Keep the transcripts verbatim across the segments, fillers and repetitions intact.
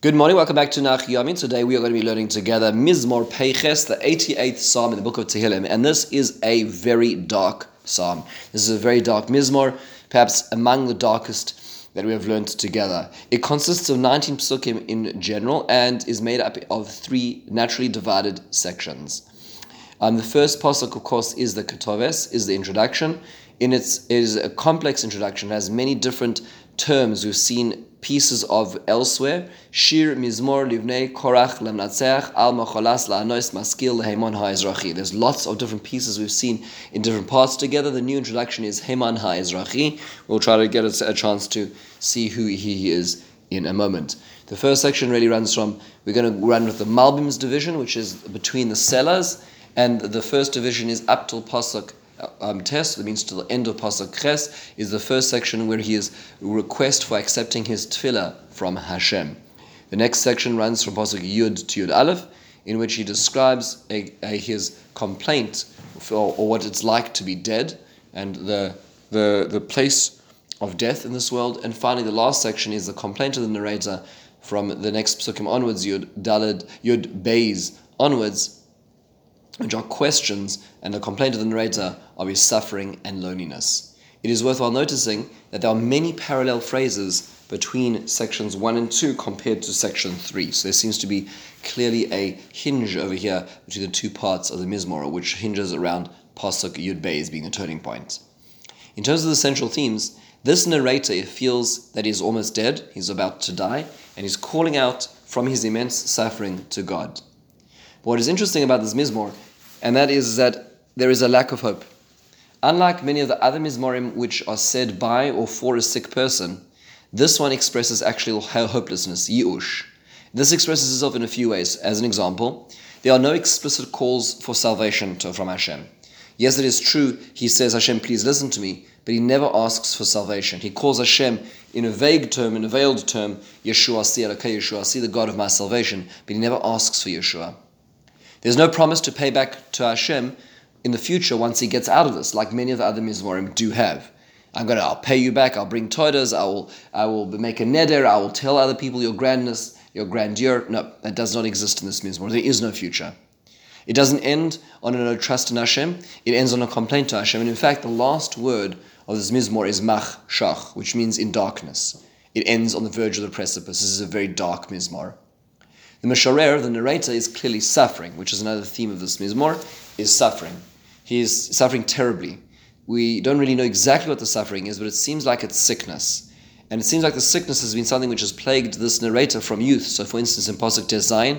Good morning, welcome back to Nach Yamin. Today we are going to be learning together Mizmor Peiches, the eighty-eighth Psalm in the book of Tehillim. And this is a very dark Psalm. This is a very dark Mizmor, perhaps among the darkest that we have learned together. It consists of nineteen psukim in general and is made up of three naturally divided sections. Um, the first pasuk, of course, is the Ketoves, is the introduction. In its, it is a complex introduction. It has many different terms we've seen pieces of elsewhere. Shir, Mizmor, Livnei, Korach, Lemnatzeach, Al Macholas, La'anois, Maskil, Heman HaEzrachi. There's lots of different pieces we've seen in different parts together. The new introduction is Heman HaEzrachi. We'll try to get a, a chance to see who he is in a moment. The first section really runs from, we're going to run with the Malbim's division, which is between the sellers, and the first division is up till Pasuk Um, Tes, that means to the end of Pasuk Ches, is the first section where he is request for accepting his tefillah from Hashem. The next section runs from Pasuk Yud to Yud Aleph, in which he describes a, a, his complaint for, or what it's like to be dead, and the, the the place of death in this world. And finally, the last section is the complaint of the narrator from the next Psukim onwards, Yud Daled, Yud Beis onwards, which are questions and a complaint of the narrator of his suffering and loneliness. It is worthwhile noticing that there are many parallel phrases between sections one and two compared to section three. So there seems to be clearly a hinge over here between the two parts of the Mizmor, which hinges around Pasuk Yud Beis being a turning point. In terms of the central themes, this narrator feels that he's almost dead, he's about to die, and he's calling out from his immense suffering to God. What is interesting about this Mizmor, and that is that there is a lack of hope. Unlike many of the other Mizmorim which are said by or for a sick person, this one expresses actual hopelessness, yi'ush. This expresses itself in a few ways. As an example, there are no explicit calls for salvation to, from Hashem. Yes, it is true, he says, Hashem, please listen to me, but he never asks for salvation. He calls Hashem in a vague term, in a veiled term, Yeshua si, Elokei Yeshua si, the God of my salvation, but he never asks for Yeshua. There's no promise to pay back to Hashem in the future once he gets out of this, like many of the other Mizmorim do have. I'm going to, I'll pay you back, I'll bring toidas, I will, I will make a neder, I will tell other people your grandness, your grandeur. No, that does not exist in this Mizmor. There is no future. It doesn't end on a no trust in Hashem, it ends on a complaint to Hashem. And in fact, the last word of this Mizmor is mach shach, which means in darkness. It ends on the verge of the precipice. This is a very dark Mizmor. The Meshorer, the narrator, is clearly suffering, which is another theme of this Mizmor, is suffering. He is suffering terribly. We don't really know exactly what the suffering is, but it seems like it's sickness. And it seems like the sickness has been something which has plagued this narrator from youth. So for instance, in Pasuk Tes Zayin,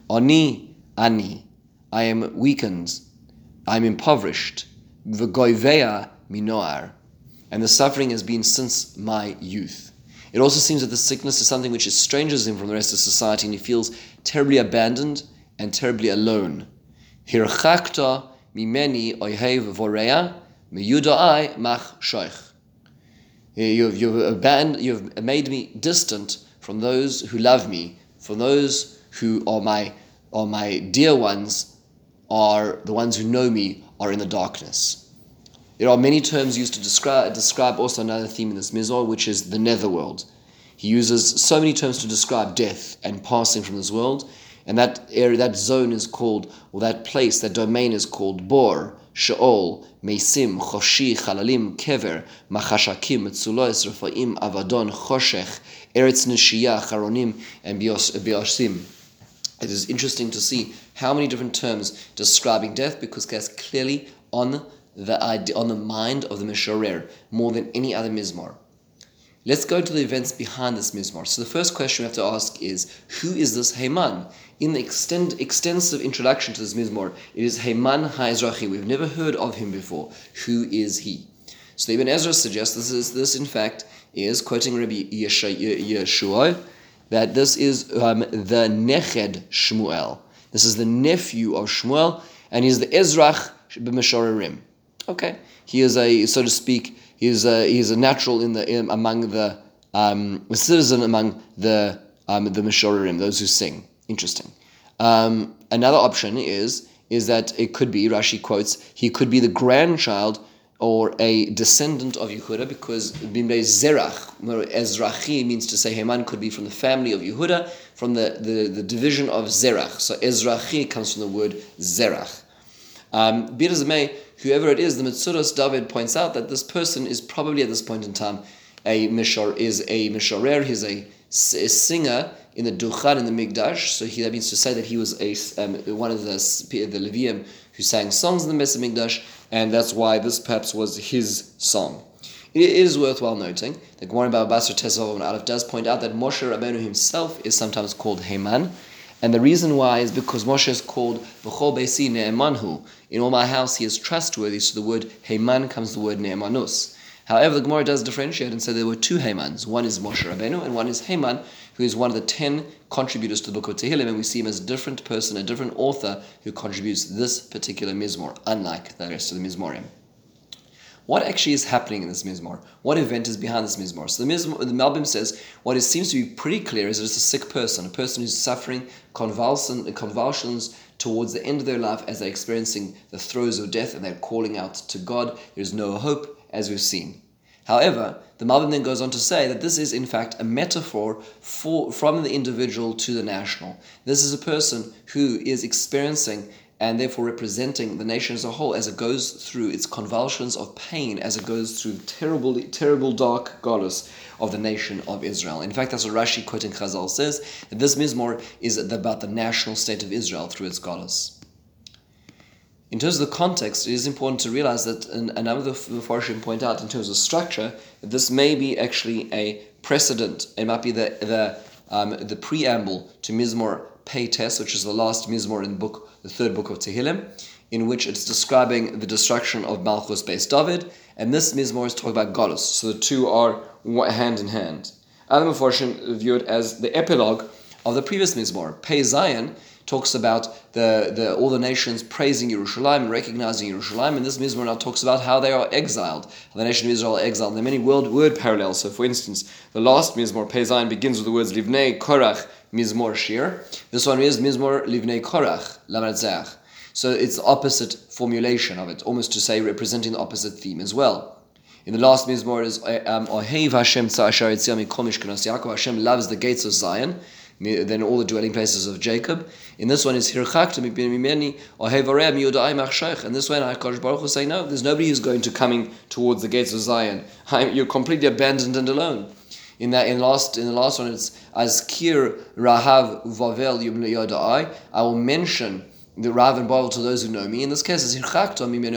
Ani, Ani, I am weakened, I am impoverished, V'goiveya minoar. And the suffering has been since my youth. It also seems that the sickness is something which estranges him from the rest of society, and he feels terribly abandoned and terribly alone. Hirchakta mimeni oyhev voreya miyudai mach shoich. You've, you've, abandoned, you've made me distant from those who love me, from those who are my, are my dear ones, are the ones who know me, are in the darkness. There are many terms used to describe describe also another theme in this Mizmor, which is the netherworld. He uses so many terms to describe death and passing from this world, and that area, that zone is called, or that place, that domain is called Bor, Sheol, Meisim, Choshi, Chalalim, Kever, Machashakim, Metzulois, Refaim, Avadon, Choshech, Eretz Neshiyah, Charonim, and Bioshim. It is interesting to see how many different terms describing death, because that's clearly on the idea, on the mind of the Meshorer, more than any other Mizmor. Let's go to the events behind this Mizmor. So the first question we have to ask is, who is this Heman? In the extend, extensive introduction to this Mizmor, it is Heman HaEzrachi. We've never heard of him before. Who is he? So Ibn Ezra suggests this is this in fact is, quoting Rabbi Yeshua, that this is um, the Neched Shmuel. This is the nephew of Shmuel, and he's the Ezrach b'Meshorerim. Okay, he is a, so to speak, he is a, he is a natural in the in, among the um, a citizen among the um, the Meshorerim, those who sing. Interesting. Um, another option is is that it could be, Rashi quotes, he could be the grandchild or a descendant of Yehuda, because Bimnei Zerach, Ezrachi means to say Heman could be from the family of Yehuda, from the, the, the division of Zerach. So Ezrachi comes from the word Zerach. Um, be it as it may, whoever it is, the Metzudos David points out that this person is probably at this point in time a mishor, is a mishorer, he's a, a singer in the Duchan, in the Mikdash. So he, that means to say that he was a um, one of the, the Levium who sang songs in the Beis Mikdash, and that's why this perhaps was his song. It is worthwhile noting that Gemara Baba Basra Tesvav and Aleph does point out that Moshe Rabbeinu himself is sometimes called Heman, and the reason why is because Moshe is called B'chol Beisi Ne'emanhu. In all my house he is trustworthy, so the word Heman comes the word Ne'emanus. However, the Gemara does differentiate and say there were two Hemans. One is Moshe Rabbeinu, and one is Heman, who is one of the ten contributors to the book of Tehillim, and we see him as a different person, a different author who contributes this particular Mizmor, unlike the rest of the Mizmorim. What actually is happening in this Mizmor? What event is behind this Mizmor? So the, Mizmor, the Malbim says, what it seems to be pretty clear is that it's a sick person, a person who's suffering convulsion, convulsions towards the end of their life as they're experiencing the throes of death and they're calling out to God. There's no hope, as we've seen. However, the Malbim then goes on to say that this is in fact a metaphor for, from the individual to the national. This is a person who is experiencing and therefore representing the nation as a whole as it goes through its convulsions of pain, as it goes through the terrible, terrible dark galus of the nation of Israel. In fact, that's what Rashi quoting Chazal says, that this Mizmor is about the national state of Israel through its galus. In terms of the context, it is important to realize that, and a number of the Mepharshim point out in terms of structure, that this may be actually a precedent. It might be the the, um, the preamble to Mizmor Pei Tes, which is the last Mizmor in the book, the third book of Tehillim, in which it's describing the destruction of Malchus Beis David, and this Mizmor is talking about Galus. So the two are hand in hand. Other Mepharshim view it as the epilogue of the previous Mizmor. Pei Zion talks about the, the all the nations praising Yerushalayim and recognizing Yerushalayim, and this Mizmor now talks about how they are exiled, how the nation of Israel are exiled. There are many word, word parallels. So for instance, the last Mizmor, Pei Zayin, begins with the words Livnei Korach Mizmor Shir. This one is Mizmor Livnei Korach Lamantzach. So it's the opposite formulation of it, almost to say representing the opposite theme as well. In the last Mizmor is Ohev Hashem Tza'ashar Yitziam Mikol Mishkanos Yaakov. Hashem loves the gates of Zion, then all the dwelling places of Jacob. In this one is Hirchakta Mimeni Ohevareh Miyudai Machshach. And this one, HaKadosh Baruch Hu is saying, no, there's nobody who's going to coming towards the gates of Zion. You're completely abandoned and alone. In that, in last, in the last one, it's Azkir Rahav Vavel Yum Yodai. I will mention the Rav and Bavel to those who know me. In this case, it's Hirchakta Mimeni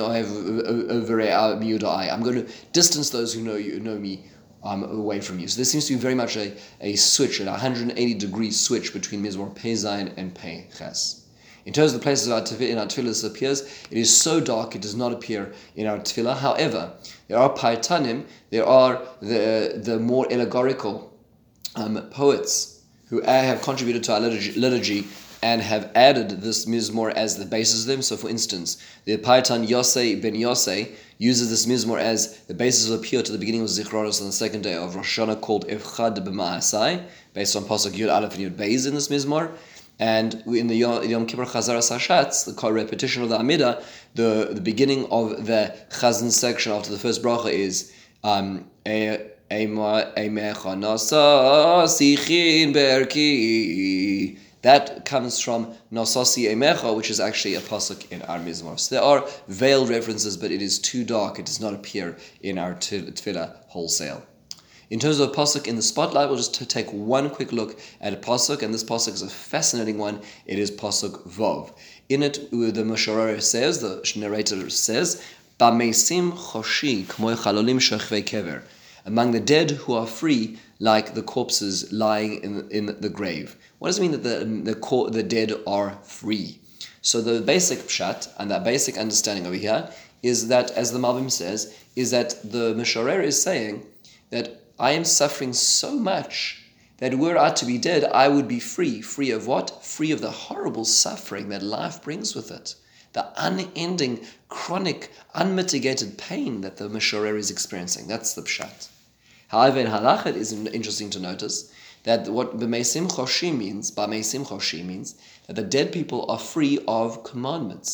Ohevareh Miyudai. I'm going to distance those who know you, know me. Um, away from you. So there seems to be very much a, a switch, a one hundred eighty degree switch between Mizmor Pei Zayin and Pei Ches. In terms of the places of our tefillah, in our tefillah this appears, it is so dark it does not appear in our tefillah. However, there are Paitanim, there are the the more allegorical um, poets who have contributed to our liturgy, liturgy and have added this Mizmor as the basis of them. So for instance, the Paitan Yosei ben Yosei uses this Mizmor as the basis of the piyut to the beginning of Zichronos on the second day of Rosh Hashanah, called Evchad B'Ma'asai, based on Pasuk Yud Aleph and Yud Beis in this Mizmor. And in the Yom Kippur Chazaras Hashatz, the repetition of the Amidah, the, the beginning of the Chazan section after the first bracha is um, that comes from Nosasi Emecha, which is actually a pasuk in our Mizmor. So there are veiled references, but it is too dark. It does not appear in our tefillah wholesale. In terms of a pasuk in the spotlight, we'll just take one quick look at a pasuk, and this pasuk is a fascinating one. It is pasuk Vov. In it, the Mosharer says, the narrator says, "Bameisim choshi k'moy chalolim shechvei kever." Among the dead who are free, like the corpses lying in in the grave. What does it mean that the the, the dead are free? So the basic pshat and that basic understanding over here is that, as the Malbim says, is that the Misharer is saying that I am suffering so much that were I to be dead, I would be free. Free of what? Free of the horrible suffering that life brings with it. The unending, chronic, unmitigated pain that the Misharer is experiencing. That's the pshat. However, in Halach, it is interesting to notice that what B'meisim Choshi means, B'meisim Choshi means that the dead people are free of commandments.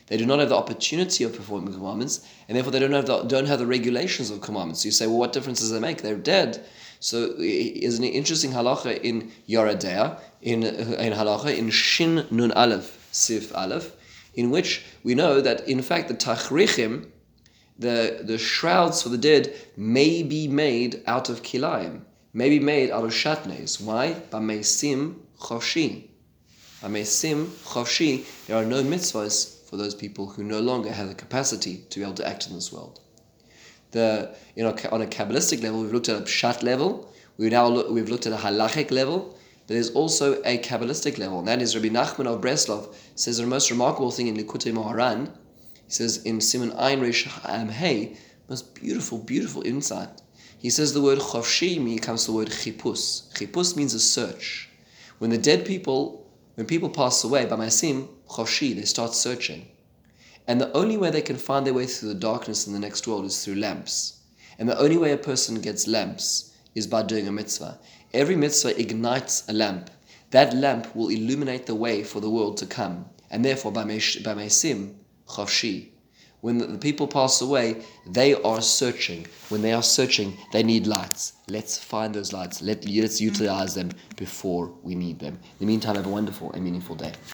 they do not have the opportunity of performing commandments, and therefore they don't have the, don't have the regulations of commandments. So you say, well, what difference does it make? They're dead. So is an interesting halacha in Yoredea, in in halacha in Shin Nun Aleph Sif Aleph, in which we know that in fact the tachrichim, the the shrouds for the dead, may be made out of kilayim, may be made out of shatnez. Why? B'meisim chavshi. B'meisim chavshi. There are no mitzvahs for those people who no longer have the capacity to be able to act in this world. The you know on a Kabbalistic level, we've looked at a pshat level. We now look, we've looked at a halachic level. But there's also a Kabbalistic level, and that is Rabbi Nachman of Breslov says the most remarkable thing in Likutei Moharan. He says in Simon Ein Resh Hey, most beautiful, beautiful insight. He says the word chavshi comes to the word chipus. Chipus means a search. When the dead people, when people pass away, by maisim chavshi, they start searching. And the only way they can find their way through the darkness in the next world is through lamps. And the only way a person gets lamps is by doing a mitzvah. Every mitzvah ignites a lamp. That lamp will illuminate the way for the world to come. And therefore, by maisim chavshi, when the people pass away, they are searching. When they are searching, they need lights. Let's find those lights. Let, let's utilize them before we need them. In the meantime, have a wonderful and meaningful day.